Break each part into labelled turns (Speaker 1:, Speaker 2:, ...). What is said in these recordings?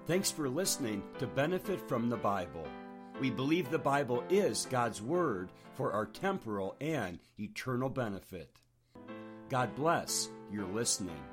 Speaker 1: Thanks for listening to Benefit from the Bible. We believe the Bible is God's Word for our temporal and eternal benefit. God bless your listening.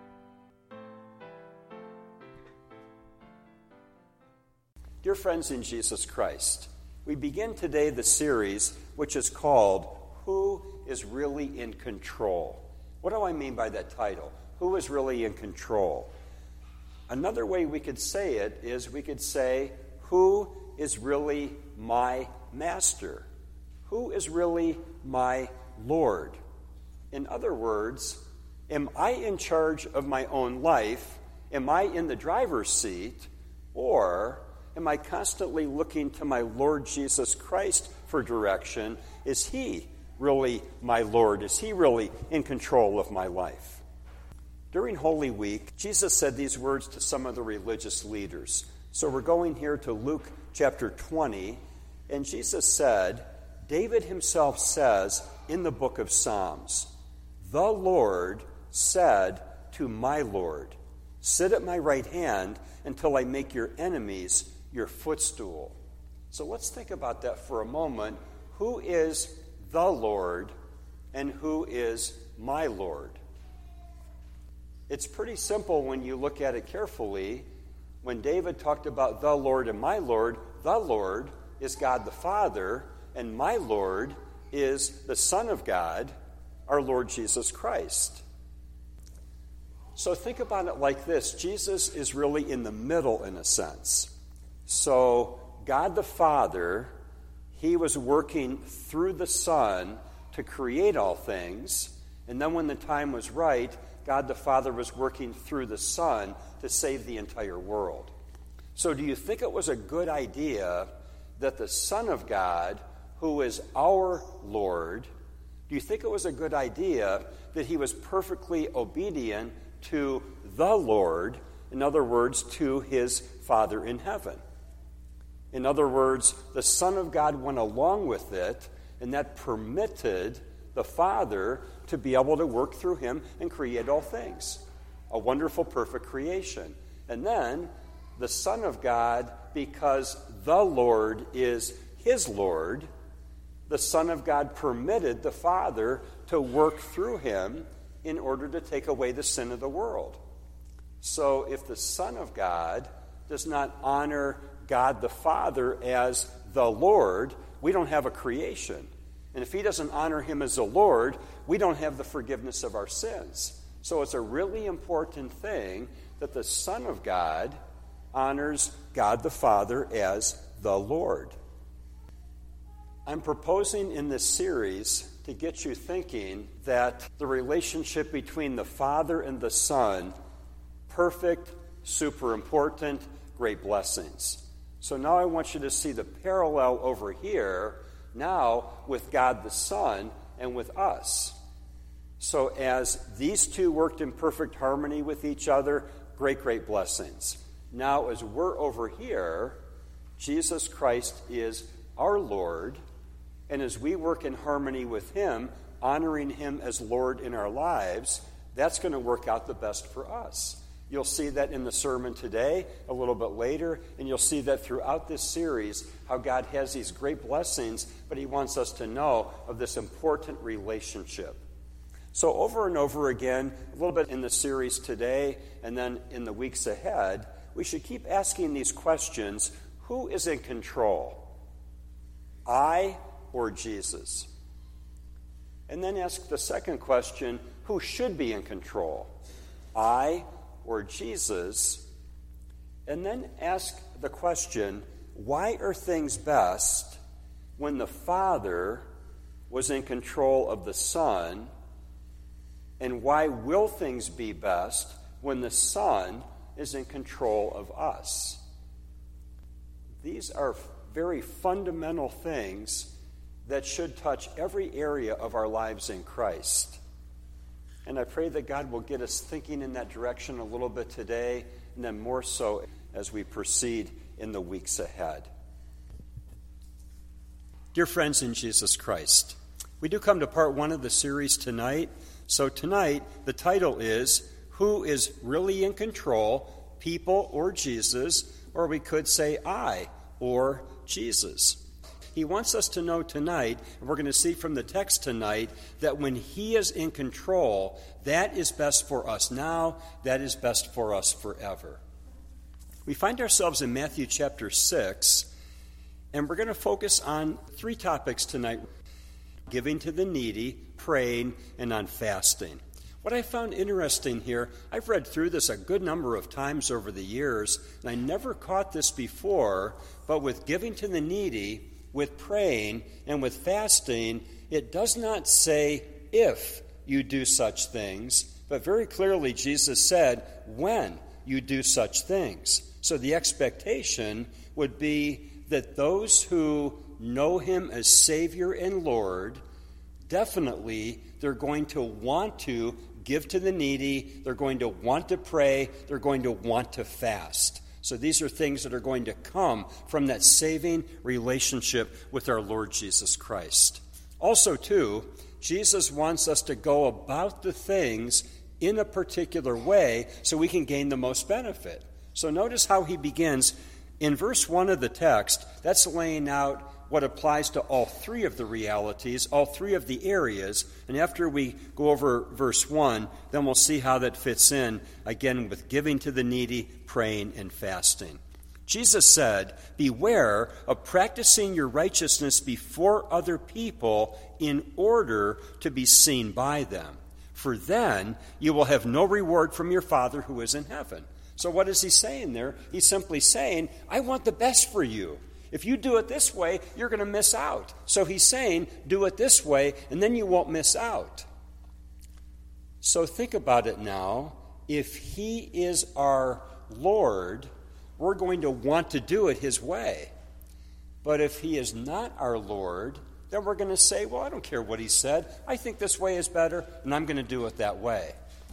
Speaker 1: Dear friends in Jesus Christ, we begin today the series which is called Who is Really in Control? What do I mean by that title? Who is really in control? Another way we could say it is we could say, who is really my master? Who is really my Lord? In other words, am I in charge of my own life? Am I in the driver's seat? Or am I constantly looking to my Lord Jesus Christ for direction? Is He really my Lord? Is He really in control of my life? During Holy Week, Jesus said these words to some of the religious leaders. So we're going here to Luke chapter 20, and Jesus said, David himself says in the book of Psalms, "The Lord said to my Lord, sit at my right hand until I make your enemies your footstool." So let's think about that for a moment. Who is the Lord and who is my Lord? It's pretty simple when you look at it carefully. When David talked about the Lord and my Lord, the Lord is God the Father, and my Lord is the Son of God, our Lord Jesus Christ. So think about it like this. Jesus is really in the middle in a sense. So God the Father, He was working through the Son to create all things, and then when the time was right, God the Father was working through the Son to save the entire world. So do you think it was a good idea that the Son of God, who is our Lord, do you think it was a good idea that He was perfectly obedient to the Lord, in other words, to His Father in heaven? In other words, the Son of God went along with it, and that permitted the Father to be able to work through Him and create all things. A wonderful, perfect creation. And then the Son of God, because the Lord is His Lord, the Son of God permitted the Father to work through Him in order to take away the sin of the world. So if the Son of God does not honor God the Father as the Lord, we don't have a creation. And if He doesn't honor Him as the Lord, we don't have the forgiveness of our sins. So it's a really important thing that the Son of God honors God the Father as the Lord. I'm proposing in this series to get you thinking that the relationship between the Father and the Son, perfect, super important, great blessings. So now I want you to see the parallel over here now with God the Son and with us. So as these two worked in perfect harmony with each other, great, great blessings. Now as we're over here, Jesus Christ is our Lord, and as we work in harmony with Him, honoring Him as Lord in our lives, that's going to work out the best for us. You'll see that in the sermon today, a little bit later, and you'll see that throughout this series, how God has these great blessings, but He wants us to know of this important relationship. So over and over again, a little bit in the series today, and then in the weeks ahead, we should keep asking these questions. Who is in control? I or Jesus? And then ask the second question, who should be in control? I or Jesus? And then ask the question, why are things best when the Father was in control of the Son? And why will things be best when the Son is in control of us? These are very fundamental things that should touch every area of our lives in Christ. And I pray that God will get us thinking in that direction a little bit today, and then more so as we proceed in the weeks ahead. Dear friends in Jesus Christ, we do come to part one of the series tonight. So tonight, the title is, Who is Really in Control, People or Jesus? or we could say I or Jesus. He wants us to know tonight, and we're going to see from the text tonight, that when He is in control, that is best for us now, that is best for us forever. We find ourselves in Matthew chapter 6, and we're going to focus on 3 topics tonight: giving to the needy, praying, and on fasting. What I found interesting here, I've read through this a good number of times over the years, and I never caught this before, but with giving to the needy, with praying, and with fasting, it does not say if you do such things, but very clearly Jesus said when you do such things. So the expectation would be that those who know Him as Savior and Lord, definitely they're going to want to give to the needy, they're going to want to pray, they're going to want to fast. So these are things that are going to come from that saving relationship with our Lord Jesus Christ. Also, too, Jesus wants us to go about the things in a particular way so we can gain the most benefit. So notice how He begins. In verse 1 of the text, that's laying out what applies to all 3 of the realities, all 3 of the areas. And after we go over verse 1, then we'll see how that fits in, again, with giving to the needy, praying, and fasting. Jesus said, "Beware of practicing your righteousness before other people in order to be seen by them. For then you will have no reward from your Father who is in heaven." So what is He saying there? He's simply saying, I want the best for you. If you do it this way, you're going to miss out. So He's saying, do it this way, and then you won't miss out. So think about it now. If He is our Lord, we're going to want to do it His way. But if He is not our Lord, then we're going to say, well, I don't care what He said. I think this way is better, and I'm going to do it that way.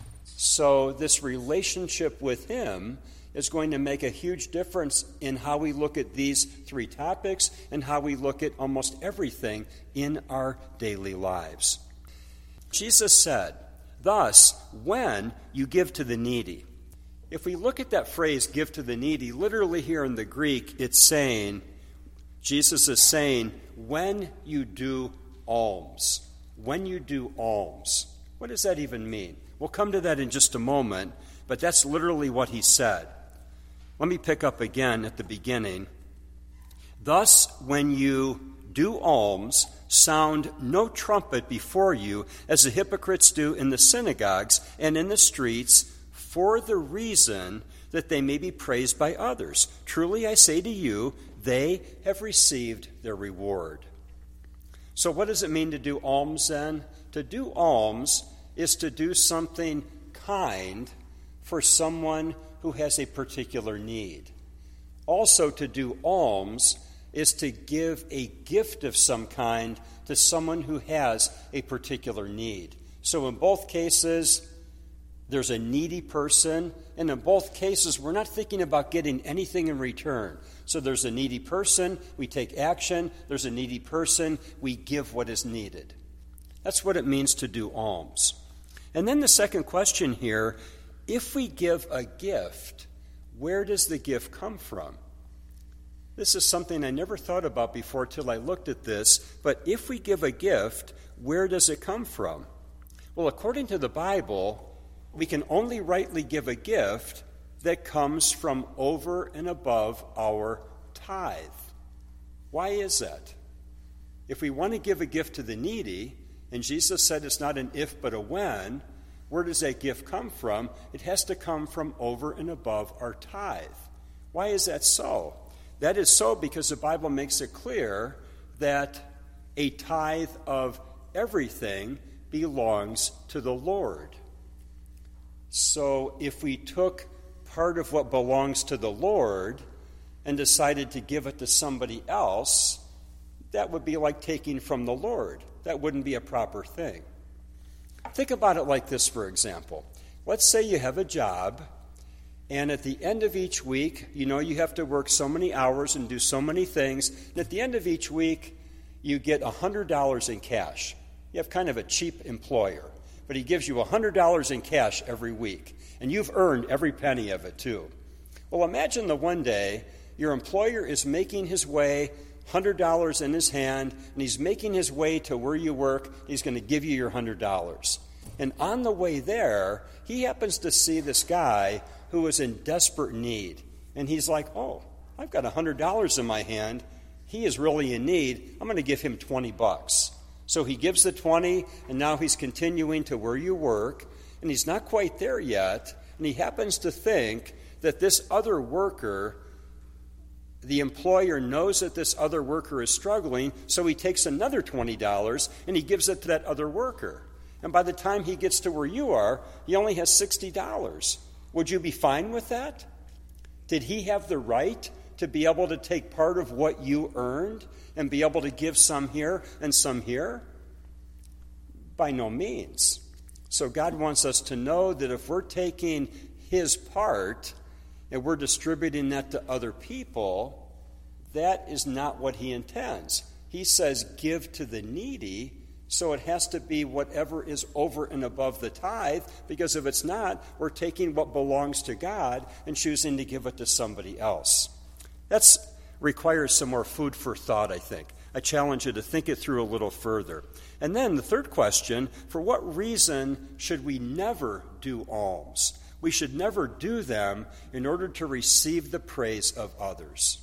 Speaker 1: So this relationship with Him is going to make a huge difference in how we look at these 3 topics and how we look at almost everything in our daily lives. Jesus said, "Thus, when you give to the needy." If we look at that phrase, give to the needy, literally here in the Greek, it's saying, Jesus is saying, when you do alms. When you do alms. What does that even mean? We'll come to that in just a moment, but that's literally what He said. Let me pick up again at the beginning. "Thus, when you do alms, sound no trumpet before you, as the hypocrites do in the synagogues and in the streets, for the reason that they may be praised by others. Truly I say to you, they have received their reward." So what does it mean to do alms then? To do alms is to do something kind for someone who has a particular need. Also, to do alms is to give a gift of some kind to someone who has a particular need. So in both cases, there's a needy person, and in both cases, we're not thinking about getting anything in return. So there's a needy person, we take action. There's a needy person, we give what is needed. That's what it means to do alms. And then the second question here, if we give a gift, where does the gift come from? This is something I never thought about before till I looked at this, but if we give a gift, where does it come from? Well, according to the Bible, we can only rightly give a gift that comes from over and above our tithe. Why is that? If we want to give a gift to the needy, and Jesus said it's not an if but a when, where does that gift come from? It has to come from over and above our tithe. Why is that so? That is so because the Bible makes it clear that a tithe of everything belongs to the Lord. So if we took part of what belongs to the Lord and decided to give it to somebody else, that would be like taking from the Lord. That wouldn't be a proper thing. Think about it like this, for example. Let's say you have a job, and at the end of each week, you have to work so many hours and do so many things, and at the end of each week, you get $100 in cash. You have kind of a cheap employer, but he gives you $100 in cash every week, and you've earned every penny of it too. Well, imagine the one day your employer is making his way, $100 in his hand, and he's making his way to where you work. He's going to give you your $100. And on the way there, he happens to see this guy who is in desperate need. And he's like, oh, I've got $100 in my hand. He is really in need. I'm going to give him $20. So he gives the 20, and now he's continuing to where you work, and he's not quite there yet, and he happens to think that this other worker, the employer knows that this other worker is struggling, so he takes another $20 and he gives it to that other worker. And by the time he gets to where you are, he only has $60. Would you be fine with that? Did he have the right to be able to take part of what you earned and be able to give some here and some here? By no means. So God wants us to know that if we're taking his part and we're distributing that to other people, that is not what he intends. He says, give to the needy, so it has to be whatever is over and above the tithe, because if it's not, we're taking what belongs to God and choosing to give it to somebody else. That requires some more food for thought, I think. I challenge you to think it through a little further. And then the third question, for what reason should we never do alms? We should never do them in order to receive the praise of others.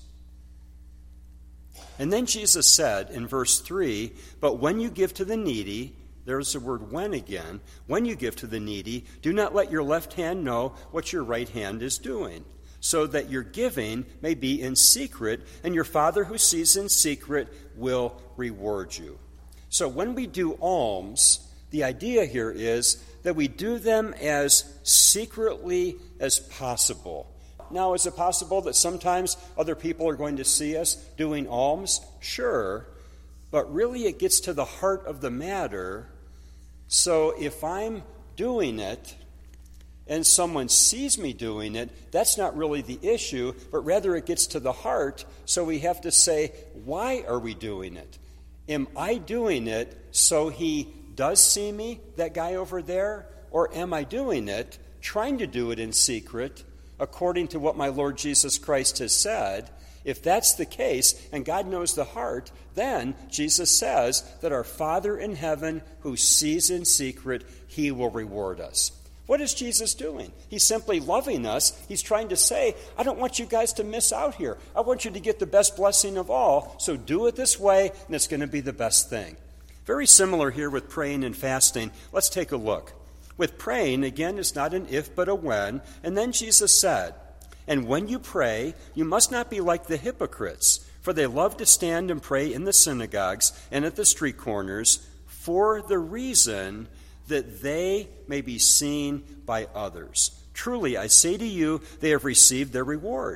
Speaker 1: And then Jesus said in verse 3, but when you give to the needy, there's the word when again, when you give to the needy, do not let your left hand know what your right hand is doing, so that your giving may be in secret, and your Father who sees in secret will reward you. So when we do alms, the idea here is that we do them as secretly as possible. Now, is it possible that sometimes other people are going to see us doing alms? Sure. But really it gets to the heart of the matter. So if I'm doing it and someone sees me doing it, that's not really the issue, but rather it gets to the heart. So we have to say, why are we doing it? Am I doing it so he does see me, that guy over there? Or am I doing it, trying to do it in secret, according to what my Lord Jesus Christ has said? If that's the case, and God knows the heart, then Jesus says that our Father in heaven who sees in secret, he will reward us. What is Jesus doing? He's simply loving us. He's trying to say, I don't want you guys to miss out here. I want you to get the best blessing of all, so do it this way, and it's going to be the best thing. Very similar here with praying and fasting. Let's take a look. With praying, again, it's not an if but a when. And then Jesus said, and when you pray, you must not be like the hypocrites, for they love to stand and pray in the synagogues and at the street corners for the reason that they may be seen by others. Truly, I say to you, they have received their reward.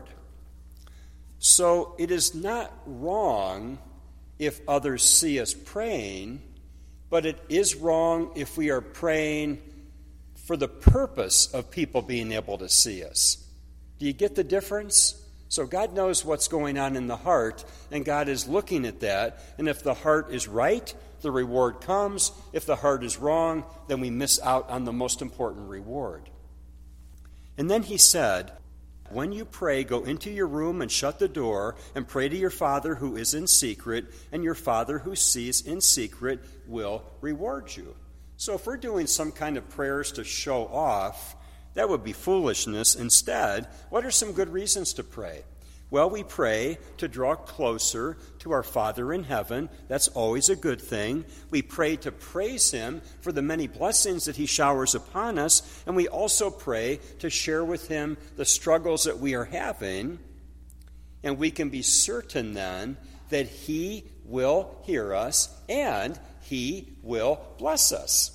Speaker 1: So it is not wrong if others see us praying, but it is wrong if we are praying for the purpose of people being able to see us. Do you get the difference? So God knows what's going on in the heart, and God is looking at that. And if the heart is right, the reward comes. If the heart is wrong, then we miss out on the most important reward. And then he said, when you pray, go into your room and shut the door and pray to your Father who is in secret, and your Father who sees in secret will reward you. So if we're doing some kind of prayers to show off, that would be foolishness. Instead, what are some good reasons to pray? Well, we pray to draw closer to our Father in heaven. That's always a good thing. We pray to praise him for the many blessings that he showers upon us. And we also pray to share with him the struggles that we are having. And we can be certain then that he will hear us and he will bless us.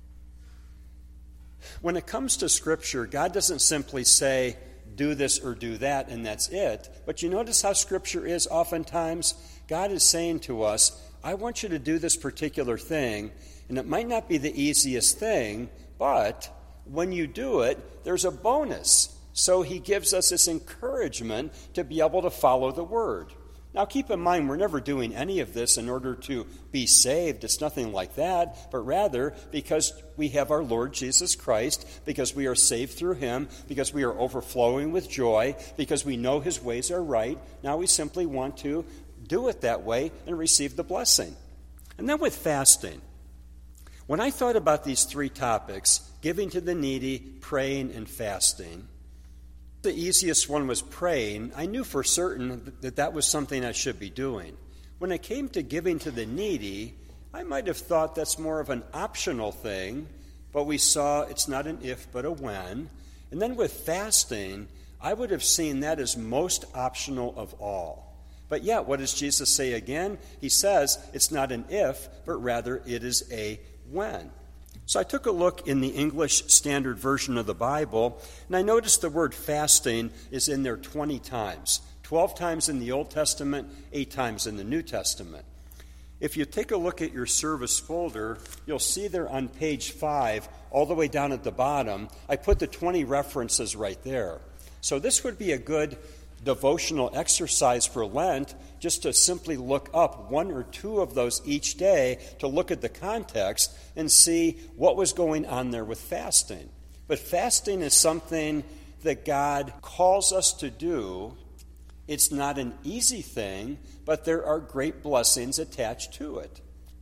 Speaker 1: When it comes to Scripture, God doesn't simply say, do this or do that, and that's it. But you notice how Scripture is oftentimes? God is saying to us, I want you to do this particular thing, and it might not be the easiest thing, but when you do it, there's a bonus. So he gives us this encouragement to be able to follow the Word. Now keep in mind, we're never doing any of this in order to be saved. It's nothing like that, but rather because we have our Lord Jesus Christ, because we are saved through him, because we are overflowing with joy, because we know his ways are right. Now we simply want to do it that way and receive the blessing. And then with fasting, when I thought about these three topics, giving to the needy, praying, and fasting, the easiest one was praying. I knew for certain that was something I should be doing. When it came to giving to the needy, I might have thought that's more of an optional thing, but we saw it's not an if but a when. And then with fasting, I would have seen that as most optional of all. But yet, what does Jesus say again? He says it's not an if, but rather it is a when. So I took a look in the English Standard Version of the Bible, and I noticed the word fasting is in there 20 times. 12 times in the Old Testament, 8 times in the New Testament. If you take a look at your service folder, you'll see there on page 5, all the way down at the bottom, I put the 20 references right there. So this would be a good devotional exercise for Lent, just to simply look up 1 or 2 of those each day to look at the context and see what was going on there with fasting. But fasting is something that God calls us to do. It's not an easy thing, but there are great blessings attached to it.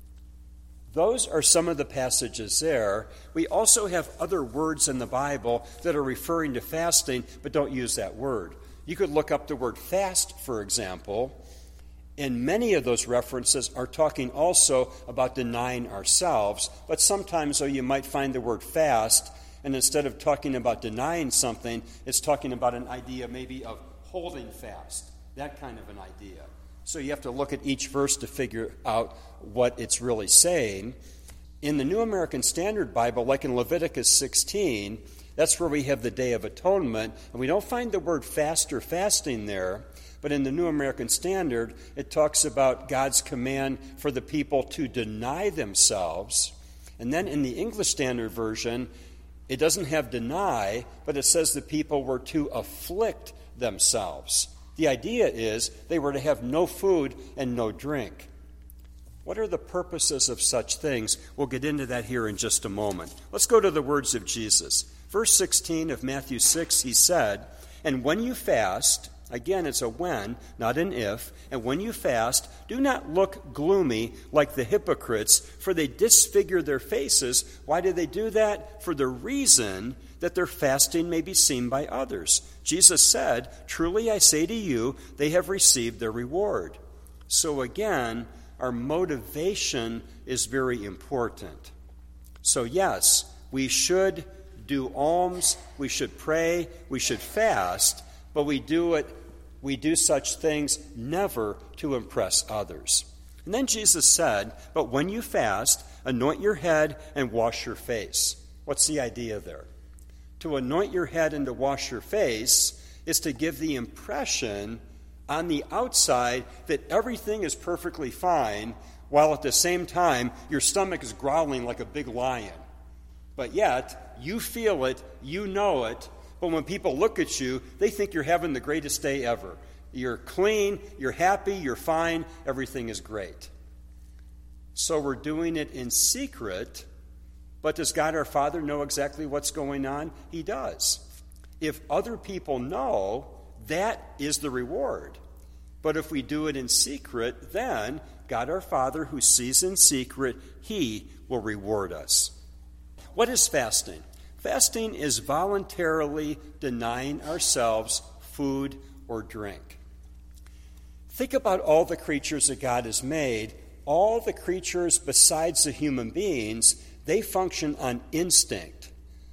Speaker 1: Those are some of the passages there. We also have other words in the Bible that are referring to fasting, but don't use that word. You could look up the word fast, for example, and many of those references are talking also about denying ourselves, but sometimes, though, you might find the word fast, and instead of talking about denying something, it's talking about an idea maybe of holding fast, that kind of an idea. So you have to look at each verse to figure out what it's really saying. In the New American Standard Bible, like in Leviticus 16, that's where we have the Day of Atonement, and we don't find the word fast or fasting there, but in the New American Standard, it talks about God's command for the people to deny themselves. And then in the English Standard Version, it doesn't have deny, but it says the people were to afflict themselves. The idea is they were to have no food and no drink. What are the purposes of such things? We'll get into that here in just a moment. Let's go to the words of Jesus. Verse 16 of Matthew 6, he said, "And when you fast," again it's a when, not an if, "and when you fast, do not look gloomy like the hypocrites, for they disfigure their faces." Why do they do that? For the reason that their fasting may be seen by others. Jesus said, "Truly I say to you, they have received their reward." So again, our motivation is very important. So yes, we should do alms, we should pray, we should fast, but we do such things never to impress others. And then Jesus said, "But when you fast, anoint your head and wash your face." What's the idea there? To anoint your head and to wash your face is to give the impression on the outside that everything is perfectly fine, while at the same time your stomach is growling like a big lion. But yet, you feel it, you know it, but when people look at you, they think you're having the greatest day ever. You're clean, you're happy, you're fine, everything is great. So we're doing it in secret, but does God our Father know exactly what's going on? He does. If other people know, that is the reward. But if we do it in secret, then God our Father, who sees in secret, he will reward us. What is fasting? Fasting is voluntarily denying ourselves food or drink. Think about all the creatures that God has made. All the creatures besides the human beings, they function on instinct.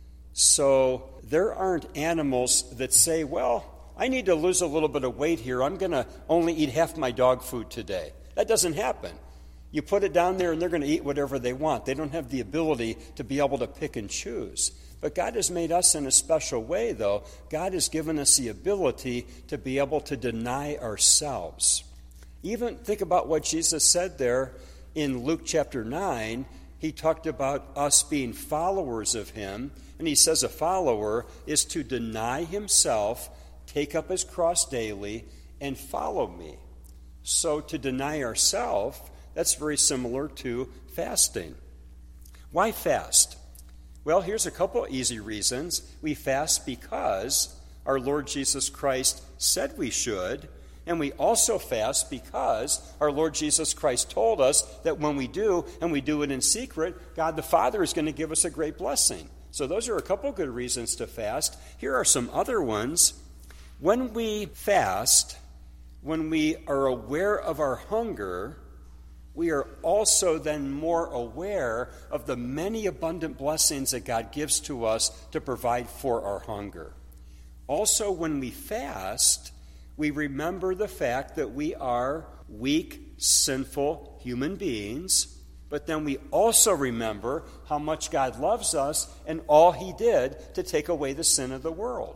Speaker 1: So there aren't animals that say, well, I need to lose a little bit of weight here. I'm going to only eat half my dog food today. That doesn't happen. You put it down there and they're going to eat whatever they want. They don't have the ability to be able to pick and choose. But God has made us in a special way, though. God has given us the ability to be able to deny ourselves. Even think about what Jesus said there in Luke chapter 9. He talked about us being followers of him. And he says a follower is to deny himself, take up his cross daily, and follow me. So to deny ourselves, that's very similar to fasting. Why fast? Well, here's a couple easy reasons. We fast because our Lord Jesus Christ said we should, and we also fast because our Lord Jesus Christ told us that when we do, and we do it in secret, God the Father is going to give us a great blessing. So those are a couple good reasons to fast. Here are some other ones. When we fast, when we are aware of our hunger, we are also then more aware of the many abundant blessings that God gives to us to provide for our hunger. Also, when we fast, we remember the fact that we are weak, sinful human beings, but then we also remember how much God loves us and all He did to take away the sin of the world.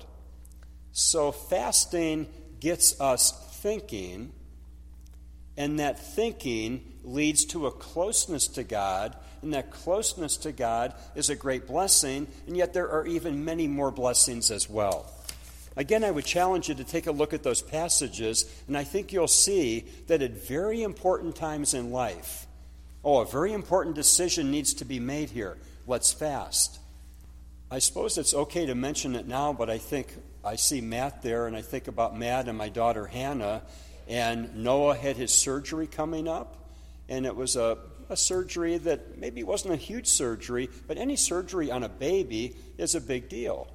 Speaker 1: So fasting gets us thinking, and that thinking leads to a closeness to God, and that closeness to God is a great blessing, and yet there are even many more blessings as well. Again, I would challenge you to take a look at those passages, and I think you'll see that at very important times in life, a very important decision needs to be made here. Let's fast. I suppose it's okay to mention it now, but I think I see Matt there, and I think about Matt and my daughter Hannah, and Noah had his surgery coming up, and it was a surgery that maybe wasn't a huge surgery, but any surgery on a baby is a big deal.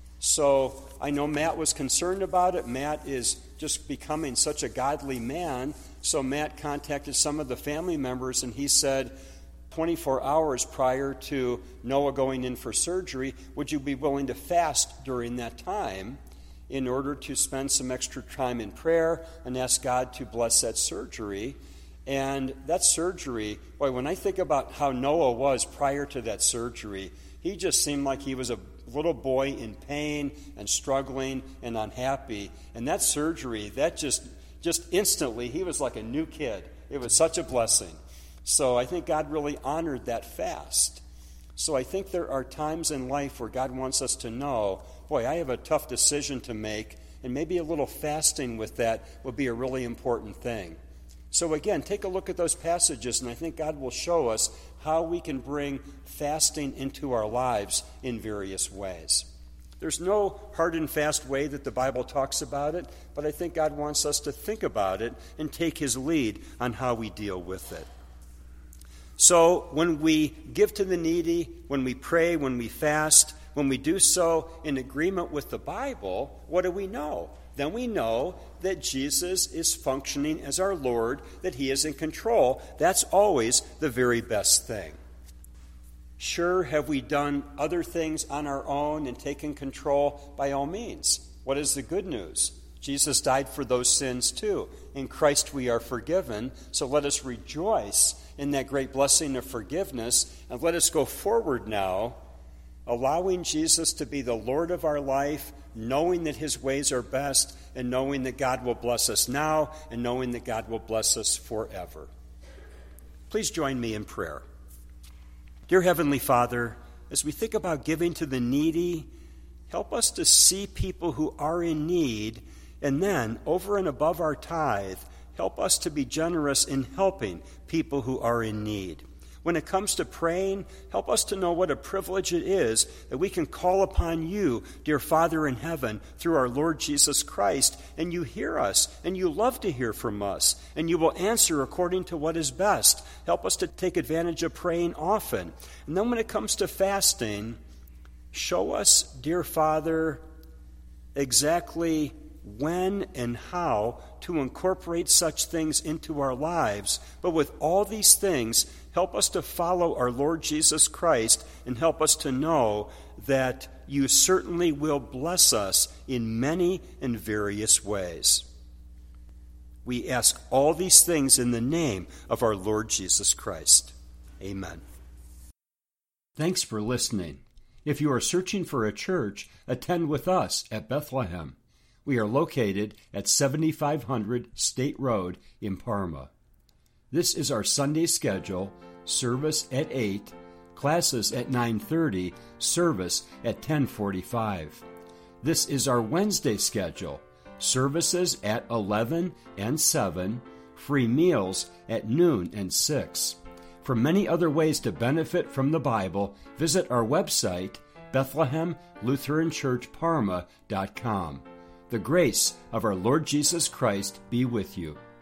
Speaker 1: So I know Matt was concerned about it. Matt is just becoming such a godly man. So Matt contacted some of the family members, and he said, 24 hours prior to Noah going in for surgery, would you be willing to fast during that time in order to spend some extra time in prayer and ask God to bless that surgery? And that surgery, boy, when I think about how Noah was prior to that surgery, he just seemed like he was a little boy in pain and struggling and unhappy. And that surgery, that just instantly, he was like a new kid. It was such a blessing. So I think God really honored that fast. So I think there are times in life where God wants us to know, boy, I have a tough decision to make, and maybe a little fasting with that would be a really important thing. So again, take a look at those passages, and I think God will show us how we can bring fasting into our lives in various ways. There's no hard and fast way that the Bible talks about it, but I think God wants us to think about it and take His lead on how we deal with it. So when we give to the needy, when we pray, when we fast, when we do so in agreement with the Bible, what do we know? Then we know that Jesus is functioning as our Lord, that He is in control. That's always the very best thing. Sure, have we done other things on our own and taken control? By all means. What is the good news? Jesus died for those sins too. In Christ we are forgiven, so let us rejoice in that great blessing of forgiveness, and let us go forward now, allowing Jesus to be the Lord of our life, knowing that His ways are best, and knowing that God will bless us now, and knowing that God will bless us forever. Please join me in prayer. Dear Heavenly Father, as we think about giving to the needy, help us to see people who are in need, and then, over and above our tithe, help us to be generous in helping people who are in need. When it comes to praying, help us to know what a privilege it is that we can call upon you, dear Father in heaven, through our Lord Jesus Christ, and you hear us, and you love to hear from us, and you will answer according to what is best. Help us to take advantage of praying often. And then when it comes to fasting, show us, dear Father, exactly when and how to incorporate such things into our lives. But with all these things, help us to follow our Lord Jesus Christ, and help us to know that you certainly will bless us in many and various ways. We ask all these things in the name of our Lord Jesus Christ. Amen. Thanks for listening. If you are searching for a church, attend with us at Bethlehem. We are located at 7500 State Road in Parma. This is our Sunday schedule: service at 8, classes at 9:30, service at 10:45. This is our Wednesday schedule: services at 11 and 7, free meals at noon and 6. For many other ways to benefit from the Bible, visit our website, BethlehemLutheranChurchParma.com. The grace of our Lord Jesus Christ be with you.